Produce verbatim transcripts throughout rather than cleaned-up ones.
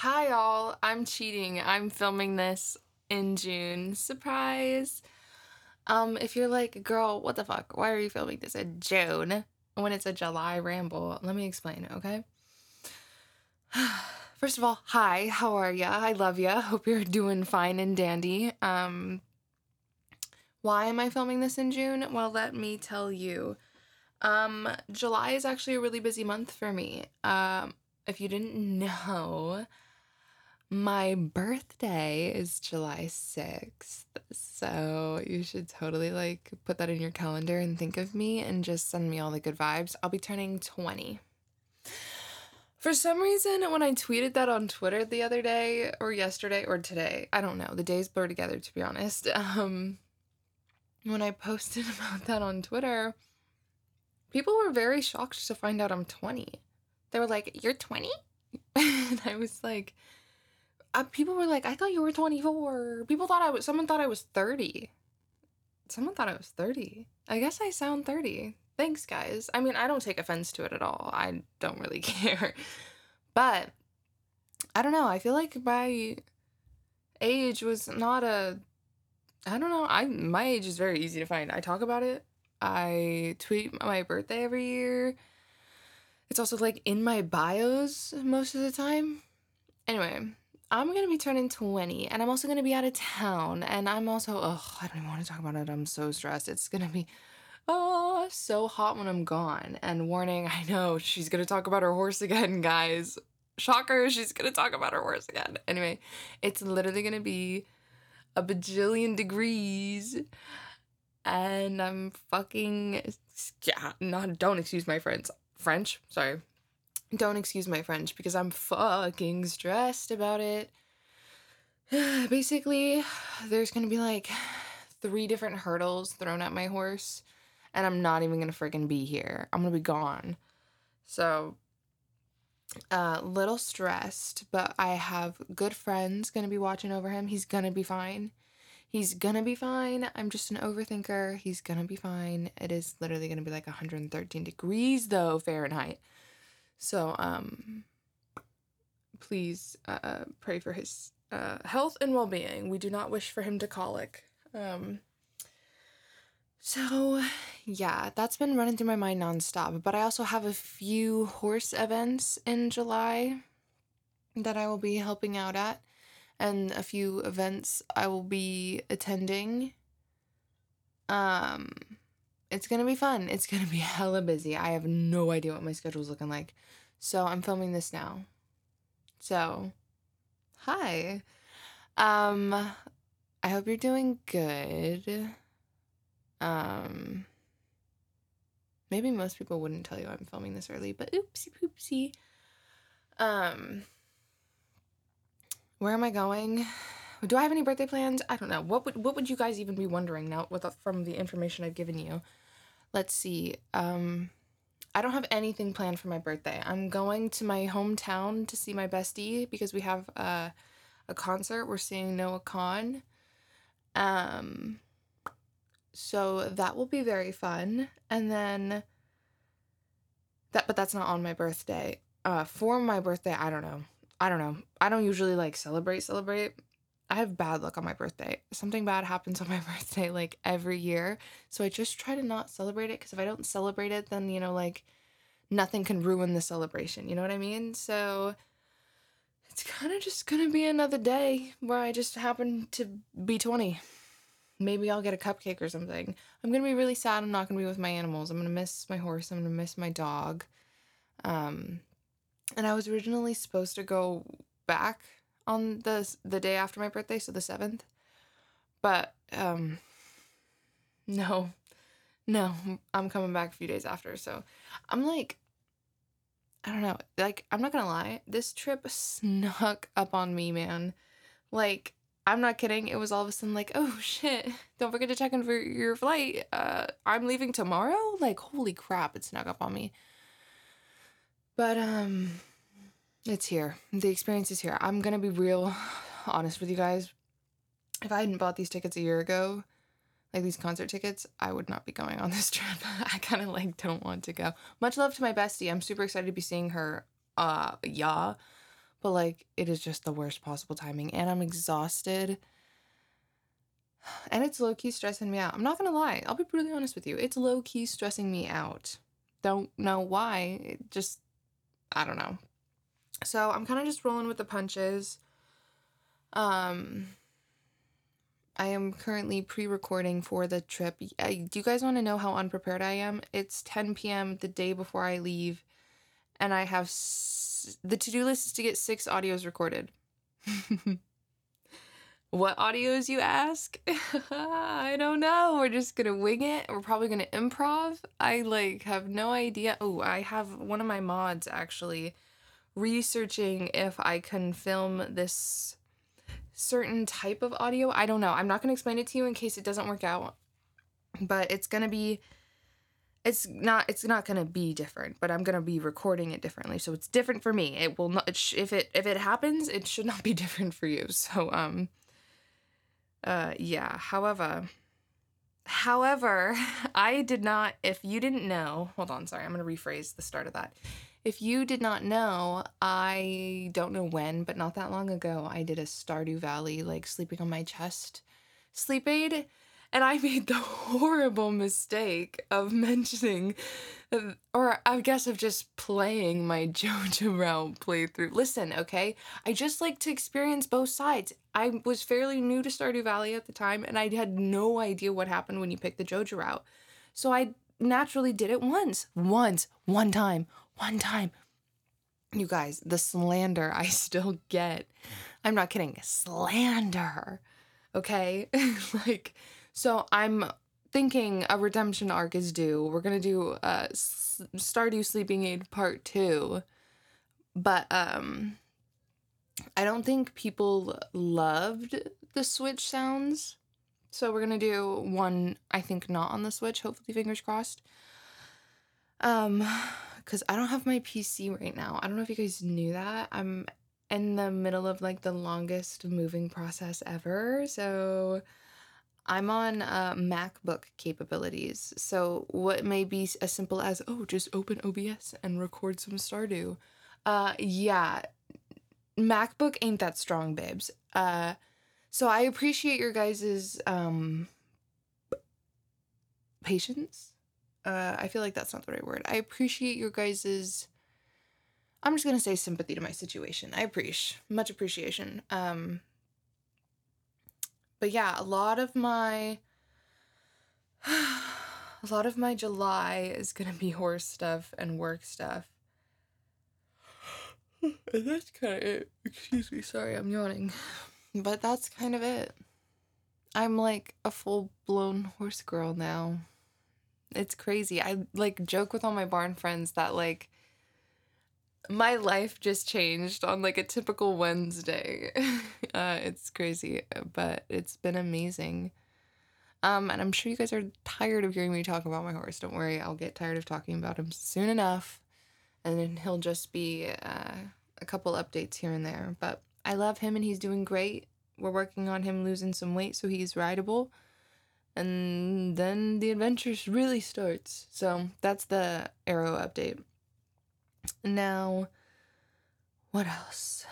Hi, all. I'm cheating. I'm filming this in June. Surprise. Um, if you're like, girl, what the fuck? Why are you filming this in June when it's a July ramble? Let me explain, okay? First of all, hi, how are ya? I love ya. Hope you're doing fine and dandy. Um, why am I filming this in June? Well, let me tell you. Um, July is actually a really busy month for me. Um, if you didn't know, my birthday is July sixth, so you should totally like put that in your calendar and think of me and just send me all the good vibes. I'll be turning twenty. For some reason, when I tweeted that on Twitter the other day, or yesterday, or today, I don't know, the days blur together to be honest. Um, when I posted about that on Twitter, people were very shocked to find out I'm twenty. They were like, "You're twenty?" And I was like, Uh, people were like, I thought you were twenty-four. People thought I was, someone thought I was thirty. Someone thought I was thirty. I guess I sound thirty. Thanks, guys. I mean, I don't take offense to it at all. I don't really care. But I don't know. I feel like my age was not a, I don't know. I my age is very easy to find. I talk about it. I tweet my birthday every year. It's also like in my bios most of the time. Anyway, I'm going to be turning twenty and I'm also going to be out of town. And I'm also, oh, I don't even want to talk about it. I'm so stressed. It's going to be, oh, so hot when I'm gone. And warning, I know she's going to talk about her horse again, guys. Shocker, she's going to talk about her horse again. Anyway, it's literally going to be a bajillion degrees. And I'm fucking, yeah, not, don't excuse my friends. French, sorry. Don't excuse my French because I'm fucking stressed about it. Basically, there's gonna be like three different hurdles thrown at my horse, and I'm not even gonna freaking be here. I'm gonna be gone. So, a uh, little stressed, but I have good friends gonna be watching over him. He's gonna be fine. He's gonna be fine. I'm just an overthinker. He's gonna be fine. It is literally gonna be like one hundred thirteen degrees though, Fahrenheit. So, um, please uh, pray for his uh, health and well-being. We do not wish for him to colic. Um, so, yeah, that's been running through my mind nonstop. But I also have a few horse events in July that I will be helping out at, and a few events I will be attending. Um, it's gonna be fun. It's gonna be hella busy. I have no idea what my schedule's looking like. So I'm filming this now. So, hi. Um, I hope you're doing good. Um, maybe most people wouldn't tell you I'm filming this early, but oopsie poopsie. Um, where am I going? Do I have any birthday plans? I don't know. What would what would you guys even be wondering now with from the information I've given you? Let's see. Um, I don't have anything planned for my birthday. I'm going to my hometown to see my bestie because we have a a concert. We're seeing Noah Khan. Um, so that will be very fun. And then that, but that's not on my birthday. Uh, for my birthday, I don't know. I don't know. I don't usually like celebrate, celebrate. I have bad luck on my birthday. Something bad happens on my birthday like every year. So I just try to not celebrate it because if I don't celebrate it, then, you know, like nothing can ruin the celebration. You know what I mean? So it's kind of just going to be another day where I just happen to be twenty. Maybe I'll get a cupcake or something. I'm going to be really sad I'm not going to be with my animals. I'm going to miss my horse. I'm going to miss my dog. Um, and I was originally supposed to go back on the the day after my birthday, so the seventh. But, um, no. No, I'm coming back a few days after. So I'm like, I don't know. Like, I'm not going to lie. This trip snuck up on me, man. Like, I'm not kidding. It was all of a sudden like, oh shit, don't forget to check in for your flight. Uh, I'm leaving tomorrow? Like, holy crap, it snuck up on me. But, um, it's here. The experience is here. I'm gonna be real honest with you guys. If I hadn't bought these tickets a year ago, like these concert tickets, I would not be going on this trip. I kind of like don't want to go. Much love to my bestie. I'm super excited to be seeing her. Uh, yeah. but like it is just the worst possible timing, and I'm exhausted, and it's low-key stressing me out. I'm not gonna lie, I'll be brutally honest with you. It's low-key stressing me out. Don't know why. It just, I don't know. So I'm kind of just rolling with the punches. Um, I am currently pre-recording for the trip. I, do you guys want to know how unprepared I am? It's ten p.m. the day before I leave, and I have s- the to-do list is to get six audios recorded. What audios, you ask? I don't know. We're just gonna wing it. We're probably gonna improv. I like have no idea. Oh, I have one of my mods actually researching if I can film this certain type of audio. I don't know. I'm not gonna explain it to you in case it doesn't work out. But it's gonna be it's not it's not gonna be different, but I'm gonna be recording it differently. So it's different for me. It will not it sh- if it if it happens, it should not be different for you. So um Uh, yeah. However, however, I did not, if you didn't know, hold on, sorry, I'm going to rephrase the start of that. If you did not know, I don't know when, but not that long ago, I did a Stardew Valley, like sleeping on my chest sleep aid. And I made the horrible mistake of mentioning, or I guess of just playing my JoJo route playthrough. Listen, okay? I just like to experience both sides. I was fairly new to Stardew Valley at the time, and I had no idea what happened when you pick the JoJo route. So I naturally did it once. Once. One time. One time. You guys, the slander I still get. I'm not kidding. Slander. Okay? Like, so I'm thinking a redemption arc is due. We're gonna do uh S- Stardew Sleeping Aid part two. But um I don't think people loved the Switch sounds. So we're gonna do one, I think not on the Switch, hopefully fingers crossed. Um, because I don't have my P C right now. I don't know if you guys knew that. I'm in the middle of like the longest moving process ever. So I'm on uh, MacBook capabilities. So what may be as simple as, oh, just open O B S and record some Stardew. Uh, yeah, MacBook ain't that strong, babes. Uh, so I appreciate your guys's um patience. Uh, I feel like that's not the right word. I appreciate your guys's. I'm just gonna say sympathy to my situation. I appreciate much appreciation. Um, but yeah, a lot of my a lot of my July is gonna be horse stuff and work stuff. And that's kind of it. Excuse me, sorry, I'm yawning. But that's kind of it. I'm like a full blown horse girl now. It's crazy. I like joke with all my barn friends that like my life just changed on like a typical Wednesday. uh, it's crazy, but it's been amazing. Um, and I'm sure you guys are tired of hearing me talk about my horse. Don't worry, I'll get tired of talking about him soon enough, and then he'll just be uh, a couple updates here and there. But I love him, and he's doing great. We're working on him losing some weight so he's rideable, and then the adventure really starts. So that's the Arrow update. Now, what else?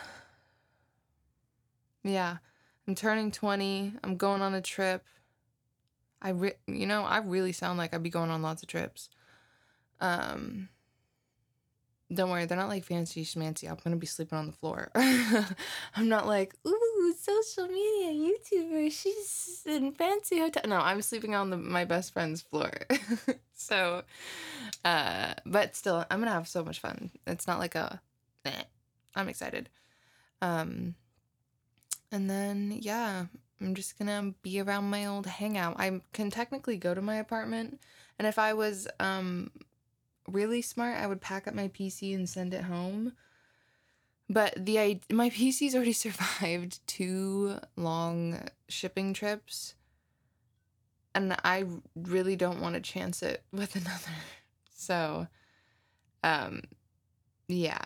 Yeah, I'm turning twenty. I'm going on a trip. I re- you know, I really sound like I'd be going on lots of trips. Um, don't worry, they're not like fancy schmancy. I'm gonna be sleeping on the floor. I'm not like, ooh, social media YouTuber. She's in fancy hotel. No, I'm sleeping on the my best friend's floor. So, uh, but still, I'm gonna have so much fun. It's not like a, eh. I'm excited. Um, and then yeah, I'm just gonna be around my old hangout. I can technically go to my apartment, and if I was um really smart, I would pack up my P C and send it home. But the I my P C's already survived two long shipping trips, and I really don't want to chance it with another. So, um, yeah,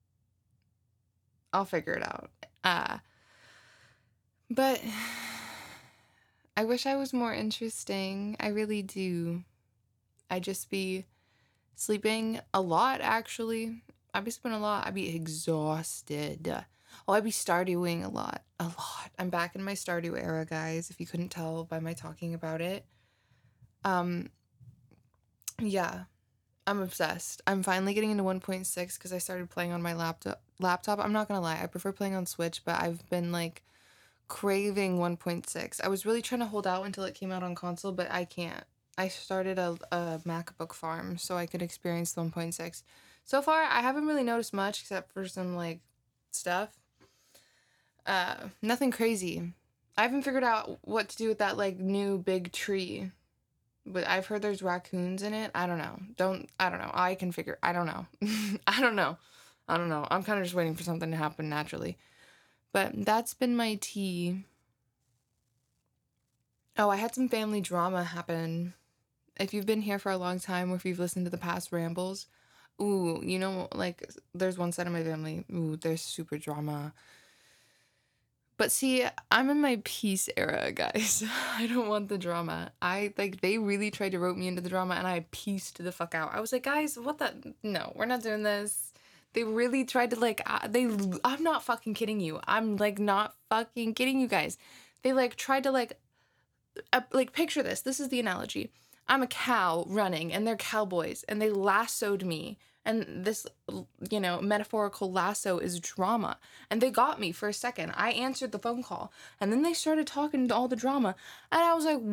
I'll figure it out. Uh, but I wish I was more interesting. I really do. I just be sleeping a lot, actually. I'd be sleeping a lot. I'd be exhausted. Oh, I'd be Stardewing a lot. A lot. I'm back in my Stardew era, guys, if you couldn't tell by my talking about it. Um, yeah. I'm obsessed. I'm finally getting into one point six because I started playing on my laptop. Laptop. I'm not gonna lie, I prefer playing on Switch, but I've been like craving one point six. I was really trying to hold out until it came out on console, but I can't. I started a, a MacBook farm so I could experience the one point six. So far, I haven't really noticed much except for some like stuff. Uh, nothing crazy. I haven't figured out what to do with that like new big tree. But I've heard there's raccoons in it. I don't know. Don't, I don't know. I can figure, I don't know. I don't know. I don't know. I'm kind of just waiting for something to happen naturally. But that's been my tea. Oh, I had some family drama happen. If you've been here for a long time or if you've listened to the past rambles, ooh, you know, like, there's one side of my family, ooh, there's super drama. But see, I'm in my peace era, guys. I don't want the drama. I, like, they really tried to rope me into the drama, and I pieced the fuck out. I was like, guys, what the? No, we're not doing this. They really tried to, like, uh, they, I'm not fucking kidding you. I'm, like, not fucking kidding you guys. They, like, tried to, like, uh, like, picture this. This is the analogy. I'm a cow running, and they're cowboys, and they lassoed me. And this, you know, metaphorical lasso is drama. And they got me for a second. I answered the phone call. And then they started talking to all the drama. And I was like,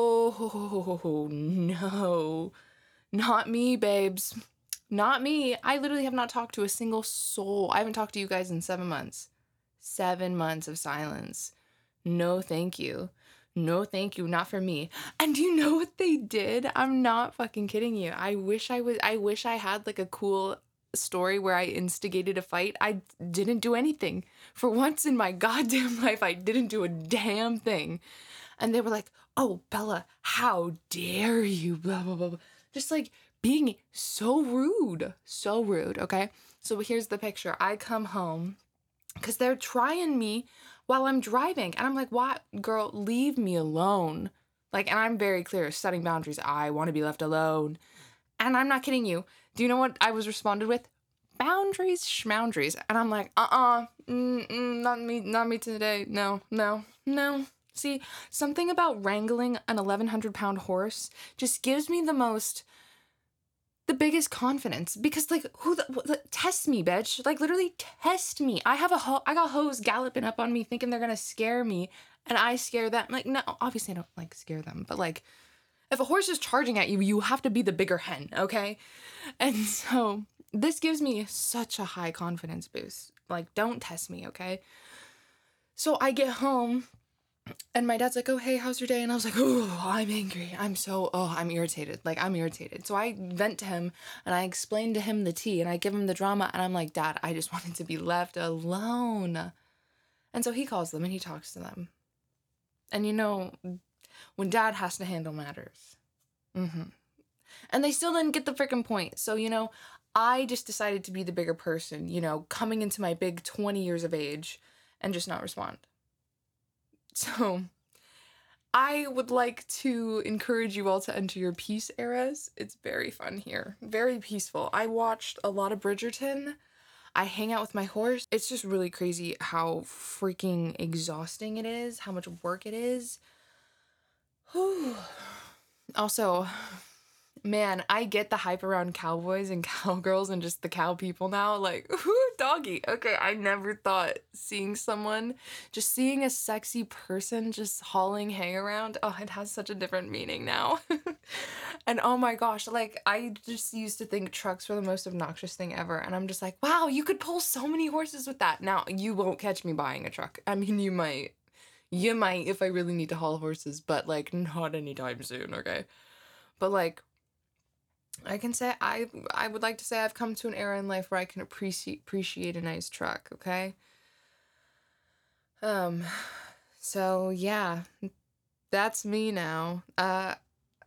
whoa, no. Not me, babes. Not me. I literally have not talked to a single soul. I haven't talked to you guys in seven months. Seven months of silence. No, thank you. No, thank you, not for me. And do you know what they did? I'm not fucking kidding you. I wish I was, I wish I had like a cool story where I instigated a fight. I didn't do anything. For once in my goddamn life, I didn't do a damn thing. And they were like, oh, Bella, how dare you, blah, blah, blah, blah. Just like being so rude, so rude, okay? So here's the picture. I come home because they're trying me while I'm driving. And I'm like, what? Girl, leave me alone. Like, and I'm very clear, setting boundaries. I want to be left alone. And I'm not kidding you. Do you know what I was responded with? Boundaries, schmoundaries. And I'm like, uh-uh, mm-mm, not me, not me today. No, no, no. See, something about wrangling an eleven hundred pound horse just gives me the most... the biggest confidence, because like who the, the test me, bitch, like literally test me. I have a ho- I got hoes galloping up on me thinking they're gonna scare me, and I scare them. Like, no, obviously I don't like scare them, but like if a horse is charging at you, you have to be the bigger hen, okay? And so this gives me such a high confidence boost. Like, don't test me, okay? So I get home and my dad's like, oh, hey, how's your day? And I was like, oh, I'm angry. I'm so, oh, I'm irritated. Like, I'm irritated. So I vent to him and I explain to him the tea and I give him the drama. And I'm like, Dad, I just wanted to be left alone. And so he calls them and he talks to them. And you know, when Dad has to handle matters. Mm-hmm. And they still didn't get the freaking point. So, you know, I just decided to be the bigger person, you know, coming into my big twenty years of age and just not respond. So, I would like to encourage you all to enter your peace eras. It's very fun here. Very peaceful. I watched a lot of Bridgerton. I hang out with my horse. It's just really crazy how freaking exhausting it is, how much work it is. Whew. Also, man, I get the hype around cowboys and cowgirls and just the cow people now. Like, whoo, doggy. Okay, I never thought seeing someone, just seeing a sexy person just hauling hay around, oh, it has such a different meaning now. And oh my gosh, like, I just used to think trucks were the most obnoxious thing ever. And I'm just like, wow, you could pull so many horses with that. Now, you won't catch me buying a truck. I mean, you might. You might if I really need to haul horses, but, like, not anytime soon, okay? But, like, I can say I I would like to say I've come to an era in life where I can appreciate appreciate a nice truck, okay? Um so yeah, that's me now. Uh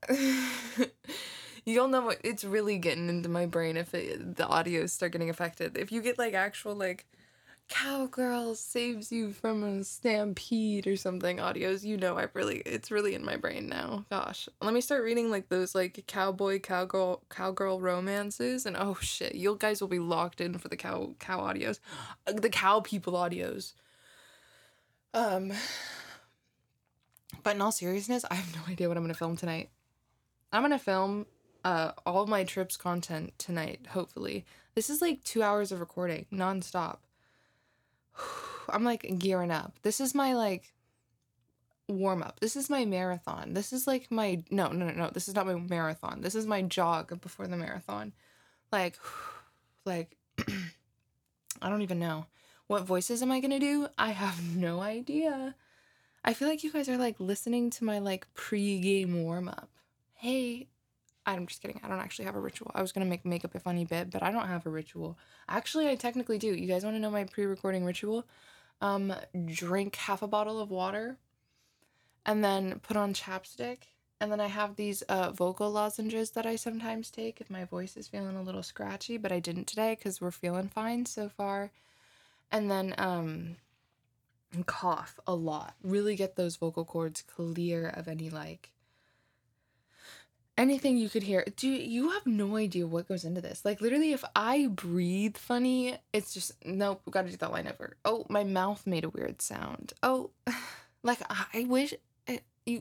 you'll know what it's really getting into my brain if it, the audios start getting affected. If you get like actual like Cowgirl saves you from a stampede or something. Audios, you know, I really, it's really in my brain now. Gosh, let me start reading like those like cowboy cowgirl cowgirl romances, and oh shit, you guys will be locked in for the cow cow audios, uh, the cow people audios. Um, but in all seriousness, I have no idea what I'm gonna film tonight. I'm gonna film uh all my trips content tonight. Hopefully, this is like two hours of recording nonstop. I'm like gearing up. This is my like warm up. This is my marathon. This is like my no, no, no, no. This is not my marathon. This is my jog before the marathon. Like like I don't even know. What voices am I going to do? I have no idea. I feel like you guys are like listening to my like pre-game warm up. Hey, I'm just kidding. I don't actually have a ritual. I was going to make makeup a funny bit, but I don't have a ritual. Actually, I technically do. You guys want to know my pre-recording ritual? Um, drink half a bottle of water and then put on chapstick. And then I have these uh, vocal lozenges that I sometimes take if my voice is feeling a little scratchy, but I didn't today because we're feeling fine so far. And then um, cough a lot. Really get those vocal cords clear of any like anything you could hear. Do you have no idea what goes into this? Like literally, if I breathe funny, it's just nope. We gotta do that line over. Oh, my mouth made a weird sound. Oh, like I wish it, you.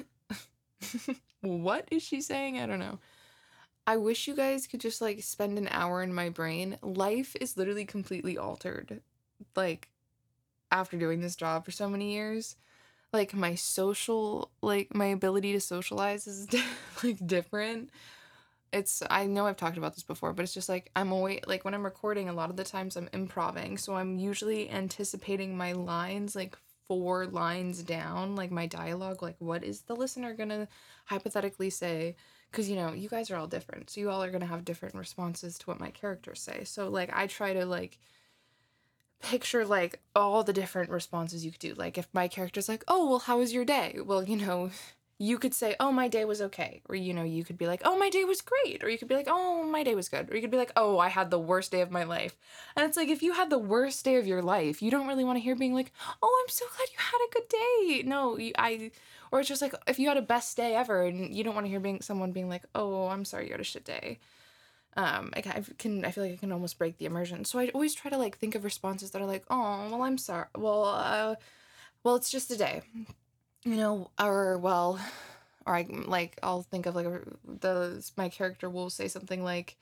What is she saying? I don't know. I wish you guys could just like spend an hour in my brain. Life is literally completely altered. Like after doing this job for so many years, like my social, like my ability to socialize is like different. It's, I know I've talked about this before, but it's just like I'm always like when I'm recording, a lot of the times I'm improvising, so I'm usually anticipating my lines like four lines down, like my dialogue, like what is the listener gonna hypothetically say, because you know you guys are all different, so you all are gonna have different responses to what my characters say. So like I try to like picture like all the different responses you could do. Like if my character's like, oh well, how was your day? Well, you know, you could say, oh, my day was okay. Or, you know, you could be like, oh, my day was great. Or you could be like, oh, my day was good. Or you could be like, oh, I had the worst day of my life. And it's like, if you had the worst day of your life, you don't really want to hear being like, oh, I'm so glad you had a good day. No, you, I, or it's just like, if you had a best day ever and you don't want to hear being someone being like, oh, I'm sorry you had a shit day. Um, I can, I feel like I can almost break the immersion. So I always try to like think of responses that are like, oh, well, I'm sorry. Well, uh, well, it's just a day. You know, or well, or I like I'll think of like a, the my character will say something like,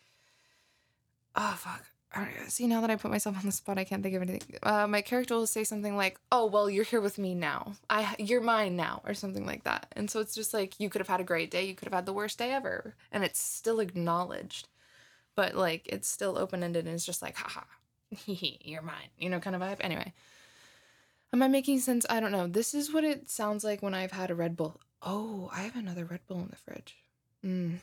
oh fuck, see now that I put myself on the spot, I can't think of anything. Uh, my character will say something like, oh well, you're here with me now. I you're mine now, or something like that. And so it's just like you could have had a great day, you could have had the worst day ever, and it's still acknowledged, but like it's still open ended, and it's just like, haha, you're mine, you know, kind of vibe. Anyway. Am I making sense? I don't know. This is what it sounds like when I've had a Red Bull. Oh, I have another Red Bull in the fridge. Mm.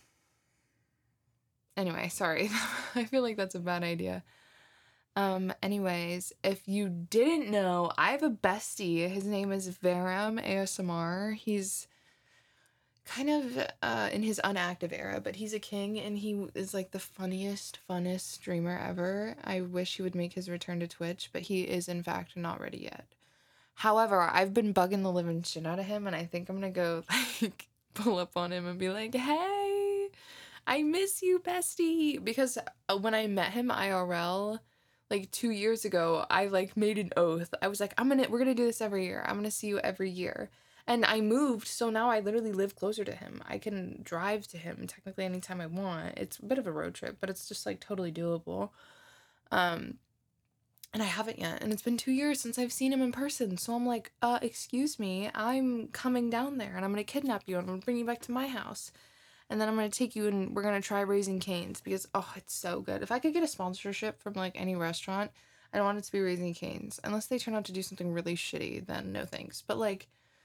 Anyway, sorry. I feel like that's a bad idea. Um, anyways, if you didn't know, I have a bestie. His name is Varam A S M R. He's kind of uh, in his unactive era, but he's a king and he is like the funniest, funnest streamer ever. I wish he would make his return to Twitch, but he is in fact not ready yet. However, I've been bugging the living shit out of him, and I think I'm gonna go, like, pull up on him and be like, hey, I miss you, bestie. Because when I met him I R L, like, two years ago, I, like, made an oath. I was like, I'm gonna, we're gonna do this every year. I'm gonna see you every year. And I moved, so now I literally live closer to him. I can drive to him technically anytime I want. It's a bit of a road trip, but it's just, like, totally doable. Um... And I haven't yet. And it's been two years since I've seen him in person. So I'm like, uh, excuse me, I'm coming down there and I'm going to kidnap you and I'm going to bring you back to my house. And then I'm going to take you and we're going to try Raising Cane's because, oh, it's so good. If I could get a sponsorship from like any restaurant, I want it to be Raising Cane's. Unless they turn out to do something really shitty, then no thanks. But like,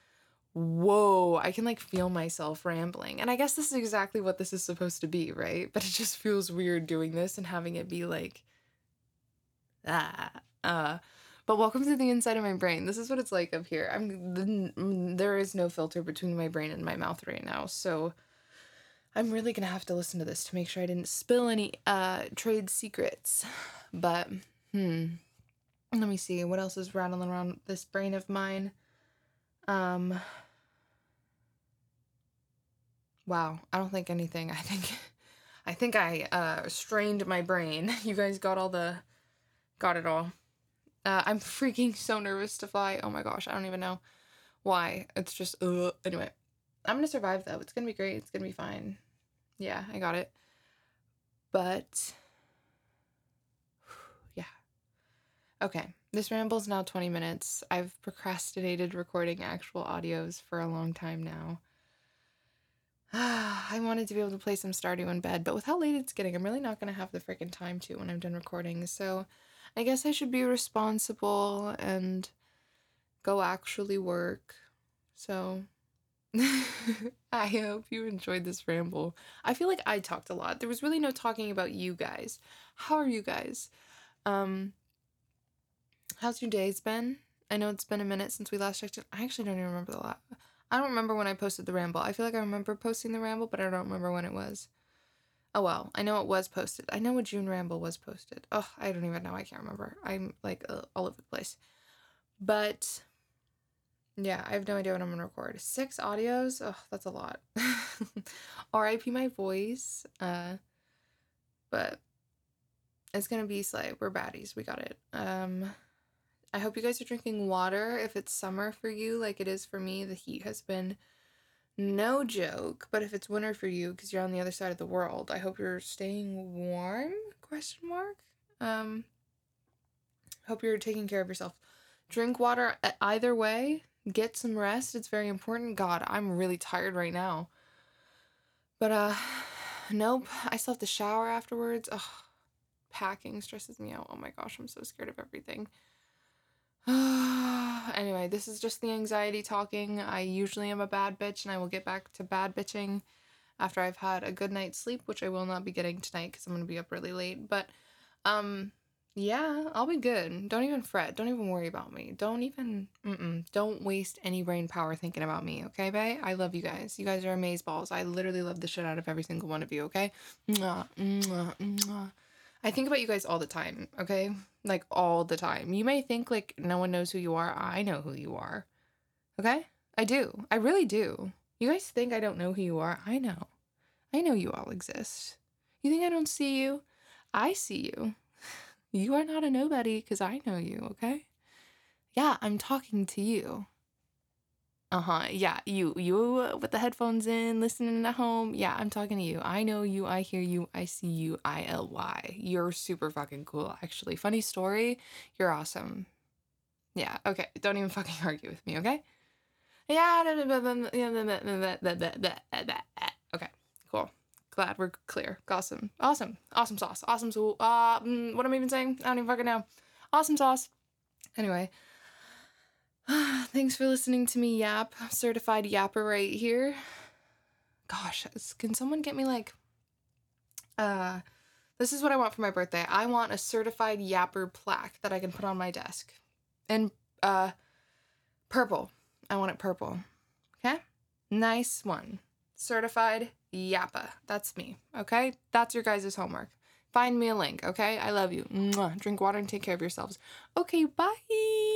whoa, I can like feel myself rambling. And I guess this is exactly what this is supposed to be, right? But it just feels weird doing this and having it be like, ah, uh, but welcome to the inside of my brain. This is what it's like up here. I'm the, there is no filter between my brain and my mouth right now, so I'm really gonna have to listen to this to make sure I didn't spill any uh trade secrets. But hmm, Let me see. What else is rattling around this brain of mine? Um... Wow, I don't think anything. I think I think I uh strained my brain. You guys got all the got it all. Uh, I'm freaking so nervous to fly. Oh my gosh, I don't even know why. It's just uh anyway. I'm gonna survive though. It's gonna be great. It's gonna be fine. Yeah, I got it. But yeah. Okay. This ramble's now twenty minutes. I've procrastinated recording actual audios for a long time now. I wanted to be able to play some Stardew in bed, but with how late it's getting, I'm really not going to have the freaking time to when I'm done recording. So I guess I should be responsible and go actually work. So I hope you enjoyed this ramble. I feel like I talked a lot. There was really no talking about you guys. How are you guys? Um, how's your days been? I know it's been a minute since we last checked in. I actually don't even remember the last. I don't remember when I posted the ramble. I feel like I remember posting the ramble, but I don't remember when it was. Oh well, I know it was posted. I know a June ramble was posted. Oh, I don't even know. I can't remember. I'm like uh, all over the place. But yeah, I have no idea when I'm gonna record. Six audios? Oh, that's a lot. R I P my voice. Uh, but it's gonna be Slay. We're baddies. We got it. Um, I hope you guys are drinking water. If it's summer for you, like it is for me, the heat has been no joke. But if it's winter for you, because you're on the other side of the world, I hope you're staying warm? Question mark. Um, hope you're taking care of yourself. Drink water either way. Get some rest. It's very important. God, I'm really tired right now. But uh, nope. I still have to shower afterwards. Ugh, packing stresses me out. Oh my gosh, I'm so scared of everything. Anyway, this is just the anxiety talking. I usually am a bad bitch, and I will get back to bad bitching after I've had a good night's sleep, which I will not be getting tonight because I'm going to be up really late. But, um, yeah, I'll be good. Don't even fret. Don't even worry about me. Don't even, mm-mm. Don't waste any brain power thinking about me, okay, bae? I love you guys. You guys are amazeballs. I literally love the shit out of every single one of you, okay? Mwah, mwah, mwah. I think about you guys all the time, okay? Like, all the time. You may think, like, no one knows who you are. I know who you are. Okay? I do. I really do. You guys think I don't know who you are? I know. I know you all exist. You think I don't see you? I see you. You are not a nobody because I know you, okay? Yeah, I'm talking to you. Uh-huh. Yeah, you. You with the headphones in, listening at home. Yeah, I'm talking to you. I know you. I hear you. I see you. I L Y. You're super fucking cool, actually. Funny story. You're awesome. Yeah, okay. Don't even fucking argue with me, okay? Yeah. Okay, cool. Glad we're clear. Awesome. Awesome. Awesome sauce. Awesome sauce. Uh, mm, what am I even saying? I don't even fucking know. Awesome sauce. Anyway. Thanks for listening to me yap. Certified yapper right here. Gosh, can someone get me like... Uh, this is what I want for my birthday. I want a certified yapper plaque that I can put on my desk. And, uh, purple. I want it purple. Okay? Nice one. Certified yappa. That's me. Okay? That's your guys' homework. Find me a link, okay? I love you. Mwah. Drink water and take care of yourselves. Okay, bye!